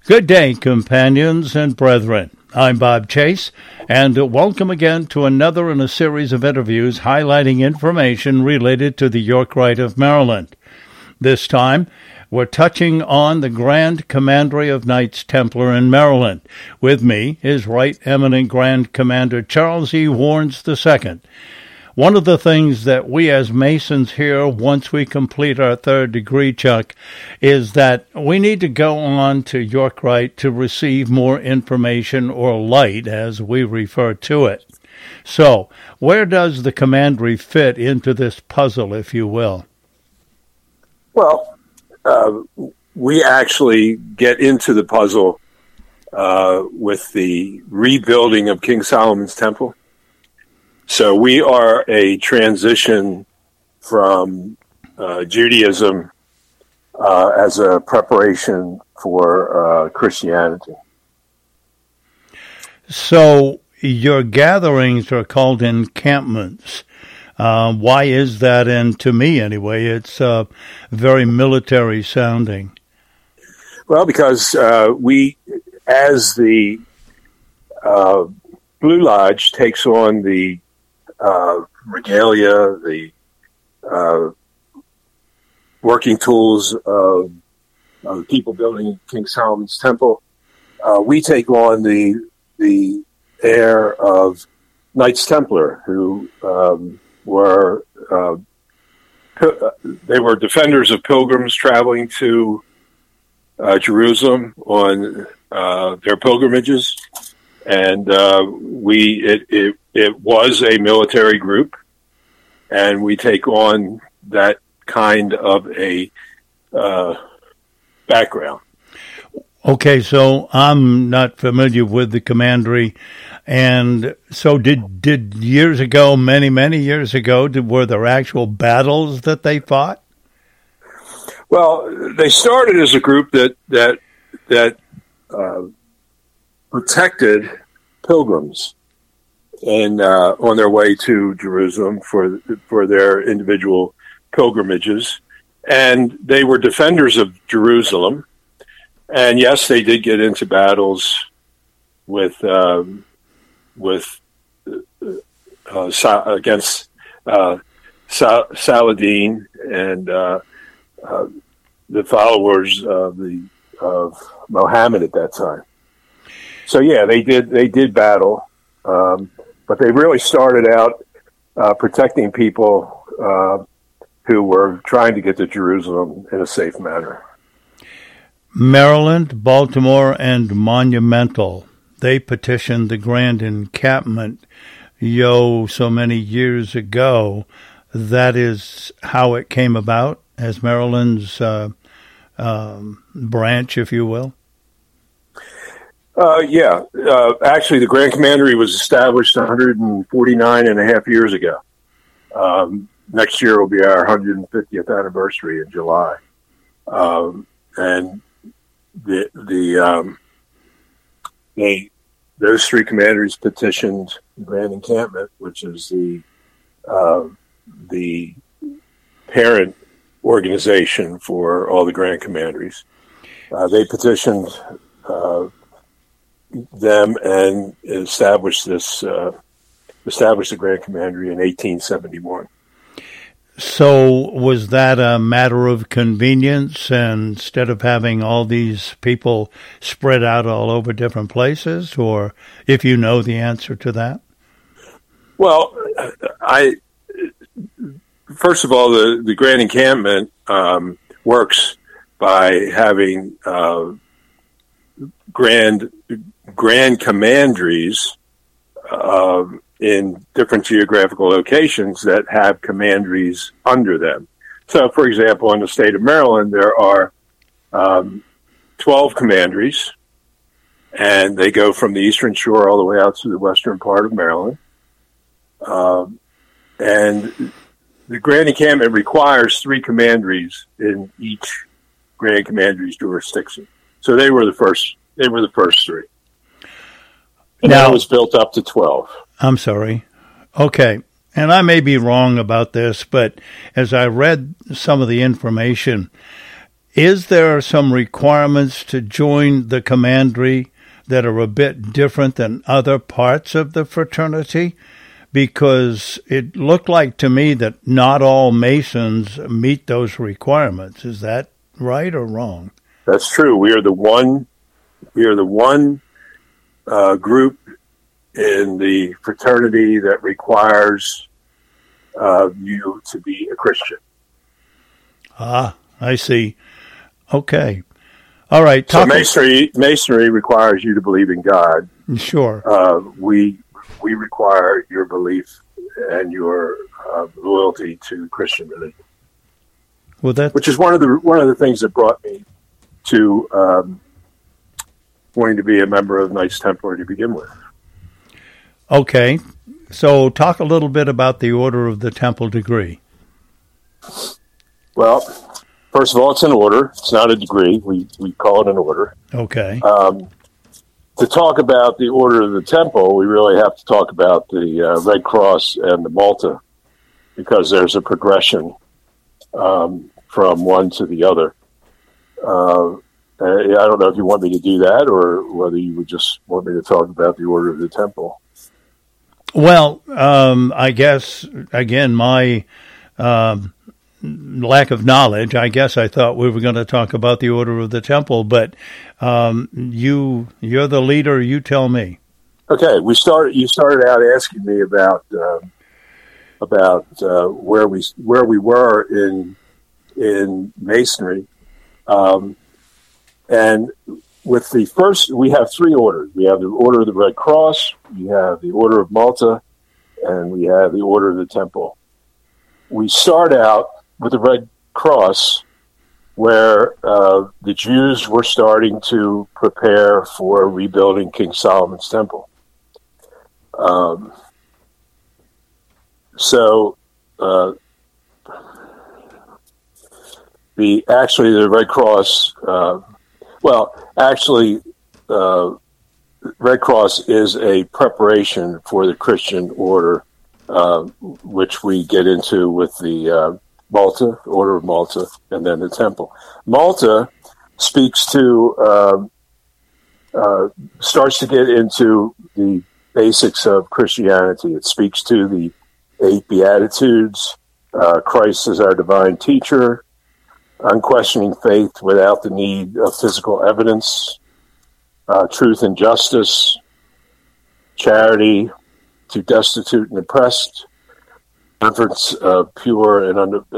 Good day, companions and brethren. I'm Bob Chase, and welcome again to another in a series of interviews highlighting information related to the York Rite of Maryland. This time, we're touching on the Grand Commandery of Knights Templar in Maryland. With me is Right Eminent Grand Commander Charles E. Warnes II. One of the things that we as Masons hear once we complete our third degree, Chuck, is that we need to go on to York Rite to receive more information, or light as we refer to it. So, where does the commandery fit into this puzzle, if you will? Well, we actually get into the puzzle with the rebuilding of King Solomon's Temple. So we are a transition from Judaism as a preparation for Christianity. So your gatherings are called encampments. Why is that? And to me, anyway, it's very military sounding. Well, because we, as the Blue Lodge takes on the regalia, the working tools of people building King Solomon's Temple, we take on the air of Knights Templar, who were defenders of pilgrims traveling to Jerusalem on their pilgrimages, and it was a military group, and we take on that kind of a background. Okay, so I'm not familiar with the commandery, and so did years ago, many years ago, were there actual battles that they fought? Well, they started as a group that protected pilgrims and on their way to Jerusalem for their individual pilgrimages, and they were defenders of Jerusalem. And yes, they did get into battles with against Saladin and the followers of Mohammed at that time. So yeah, they did battle, but they really started out protecting people who were trying to get to Jerusalem in a safe manner. Maryland, Baltimore, and Monumental, they petitioned the Grand Encampment, so many years ago. That is how it came about, as Maryland's branch, if you will? Actually, the Grand Commandery was established 149 and a half years ago. Next year will be our 150th anniversary in July. And those three commanderies petitioned the Grand Encampment, which is the parent organization for all the Grand Commanderies. They petitioned them and established the Grand Commandery in 1871. So was that a matter of convenience, and instead of having all these people spread out all over different places, or if you know the answer to that? Well, first of all, the Grand Encampment works by having grand commanderies in different geographical locations that have commanderies under them. So, for example, in the state of Maryland, there are 12 commanderies, and they go from the eastern shore all the way out to the western part of Maryland. And the Grand Encampment requires 3 commanderies in each Grand Commandery's jurisdiction. So they were the first 3. And now it was built up to 12. I'm sorry. Okay. And I may be wrong about this, but as I read some of the information, Is there some requirements to join the commandery that are a bit different than other parts of the fraternity? Because it looked like to me that not all Masons meet those requirements. Is that right or wrong? That's true. We are the one group in the fraternity that requires you to be a Christian. Ah, I see. Okay. All right. So Masonry requires you to believe in God. Sure. We require your belief and your loyalty to Christian religion. Well, which is one of the things that brought me to wanting to be a member of Knights Templar to begin with. Okay. So talk a little bit about the Order of the Temple degree. Well, first of all, it's an order. It's not a degree. We call it an order. Okay. To talk about the Order of the Temple, we really have to talk about the Red Cross and the Malta, because there's a progression from one to the other. I don't know if you want me to do that or whether you would just want me to talk about the Order of the Temple. Well, I guess, again, my lack of knowledge, I guess I thought we were going to talk about the Order of the Temple, but you're the leader, you tell me. Okay, you started out asking me about where we were in Masonry. And with the first, we have three orders. We have the Order of the Red Cross, we have the Order of Malta, and we have the Order of the Temple. We start out with the Red Cross, where the Jews were starting to prepare for rebuilding King Solomon's Temple. The Red Cross, Red Cross is a preparation for the Christian order, which we get into with the Malta, Order of Malta, and then the Temple. Malta speaks to, starts to get into the basics of Christianity. It speaks to the 8 Beatitudes, Christ is our divine teacher, unquestioning faith without the need of physical evidence, truth and justice, charity to destitute and oppressed, deference to pure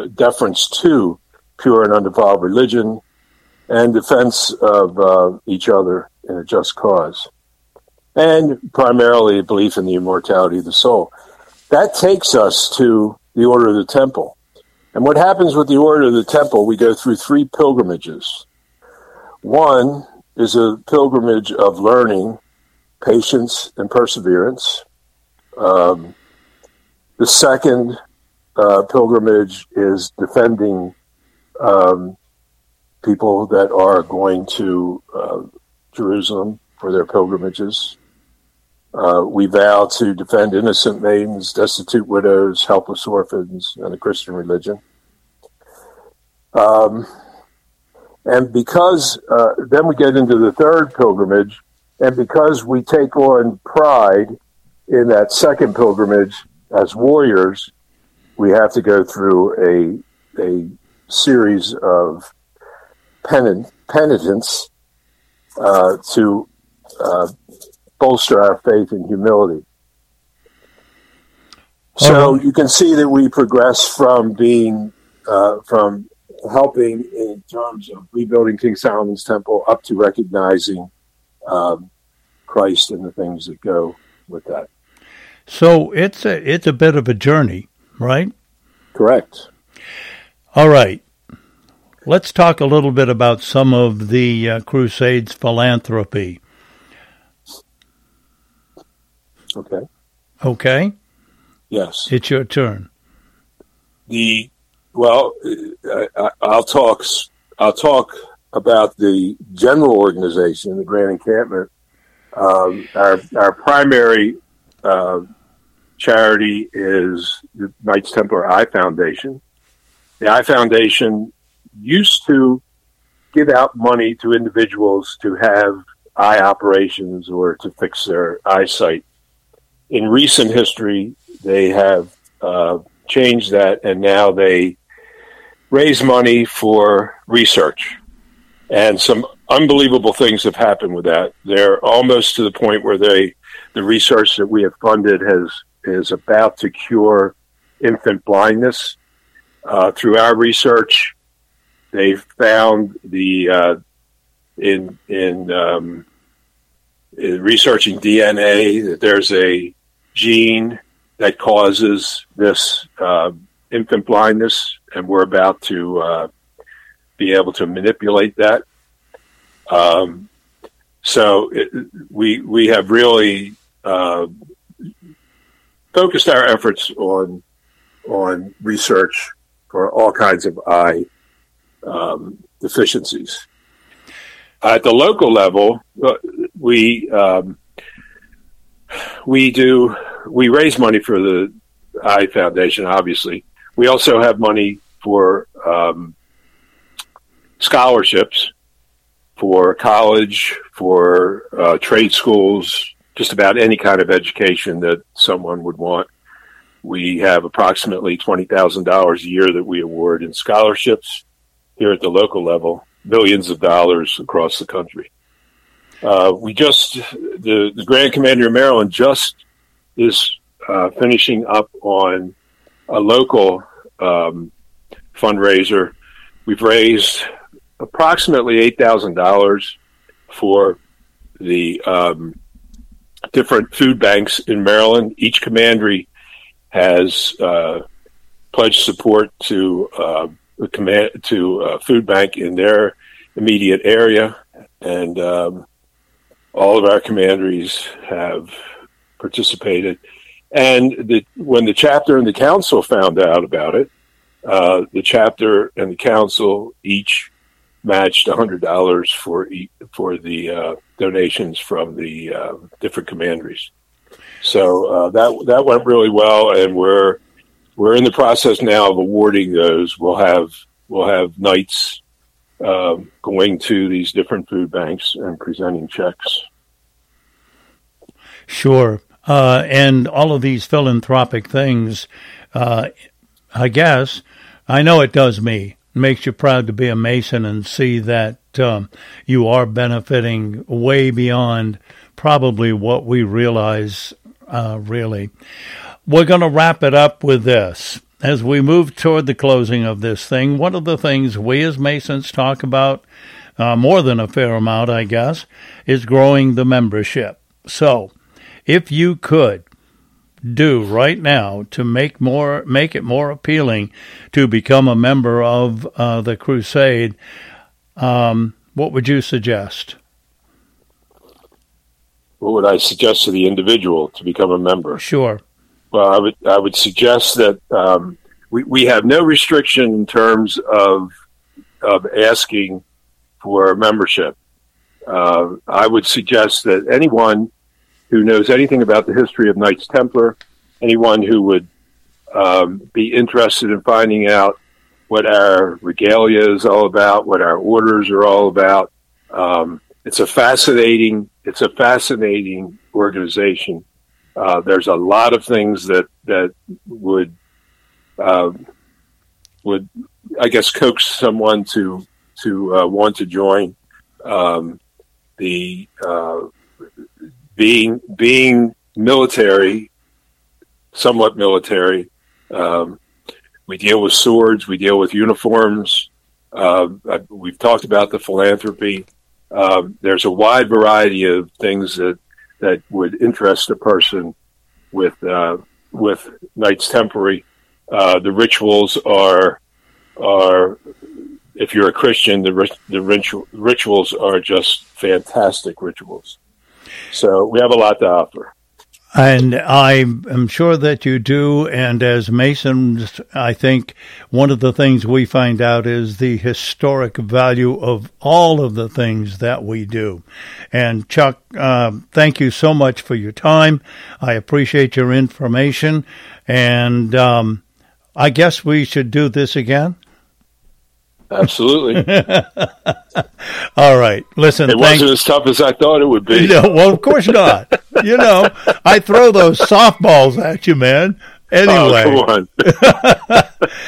and undefiled religion, and defense of each other in a just cause, and primarily a belief in the immortality of the soul. That takes us to the Order of the Temple. And what happens with the Order of the Temple, we go through 3 pilgrimages. One is a pilgrimage of learning, patience, and perseverance. The second pilgrimage is defending people that are going to Jerusalem for their pilgrimages. We vow to defend innocent maidens, destitute widows, helpless orphans, and the Christian religion. And because then we get into the third pilgrimage, and because we take on pride in that second pilgrimage as warriors, we have to go through a series of penitence to bolster our faith and humility. So you can see that we progress from being from helping in terms of rebuilding King Solomon's Temple up to recognizing Christ and the things that go with that. So it's a bit of a journey, right? Correct. All right. Let's talk a little bit about some of the Crusades' philanthropy. Okay. Okay? Yes. It's your turn. I'll talk about the general organization, the Grand Encampment. Our primary charity is the Knights Templar Eye Foundation. The Eye Foundation used to give out money to individuals to have eye operations or to fix their eyesight. In recent history, they have changed that, and now they raise money for research. And some unbelievable things have happened with that. They're almost to the point where the research that we have funded is about to cure infant blindness. Through our research, they've found in researching DNA that there's a gene that causes this infant blindness, and we're about to be able to manipulate that. We have really focused our efforts on research for all kinds of eye deficiencies. At the local level, we raise money for the Eye Foundation. Obviously, we also have money for scholarships for college, for trade schools, just about any kind of education that someone would want. We have approximately $20,000 a year that we award in scholarships here at the local level, millions of dollars across the country. The Grand Commander of Maryland just is finishing up on a local fundraiser. We've raised approximately $8,000 for the different food banks in Maryland. Each commandery has pledged support to a food bank in their immediate area, and all of our commanderies have participated. And when the chapter and the council found out about it, the chapter and the council each matched $100 for the donations from the different commanderies. So that went really well, and we're in the process now of awarding those. We'll have nights going to these different food banks and presenting checks. Sure. And all of these philanthropic things, I guess, I know it does me. It makes you proud to be a Mason and see that you are benefiting way beyond probably what we realize, really. We're going to wrap it up with this. As we move toward the closing of this thing, one of the things we as Masons talk about, more than a fair amount, I guess, is growing the membership. So, if you could do right now to make it more appealing to become a member of the crusade, what would you suggest? What would I suggest to the individual to become a member? Sure. Well, I would suggest that we have no restriction in terms of asking for membership. I would suggest that anyone who knows anything about the history of Knights Templar, anyone who would be interested in finding out what our regalia is all about, what our orders are all about. It's a fascinating organization. There's a lot of things that would I guess coax someone to want to join. Being military, somewhat military, we deal with swords, we deal with uniforms. We've talked about the philanthropy. There's a wide variety of things that would interest a person with Knights Templar. The rituals are, if you're a Christian, the rituals are just fantastic rituals. So we have a lot to offer. And I am sure that you do. And as Masons, I think one of the things we find out is the historic value of all of the things that we do. And Chuck, thank you so much for your time. I appreciate your information. And I guess we should do this again. Absolutely. All right. Listen, it wasn't as tough as I thought it would be. No, well, of course not. I throw those softballs at you, man. Anyway. Oh, come on.